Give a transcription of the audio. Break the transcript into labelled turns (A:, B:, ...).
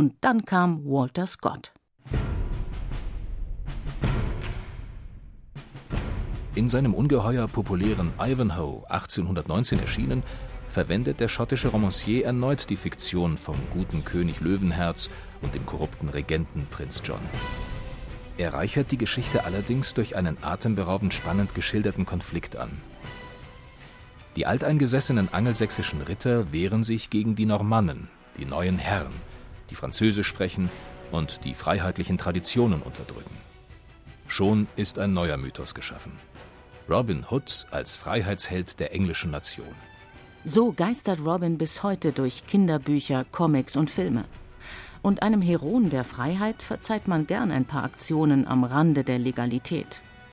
A: Und dann kam Walter Scott.
B: In seinem ungeheuer populären Ivanhoe, 1819 erschienen, verwendet der schottische Romancier erneut die Fiktion vom guten König Löwenherz und dem korrupten Regenten Prinz John. Er reichert die Geschichte allerdings durch einen atemberaubend spannend geschilderten Konflikt an. Die alteingesessenen angelsächsischen Ritter wehren sich gegen die Normannen, die neuen Herren, die Französisch sprechen und die freiheitlichen Traditionen unterdrücken. Schon ist ein neuer Mythos geschaffen. Robin Hood als Freiheitsheld der englischen Nation.
A: So geistert Robin bis heute durch Kinderbücher, Comics und Filme. Und einem Heroen der Freiheit verzeiht man gern ein paar Aktionen am Rande der Legalität.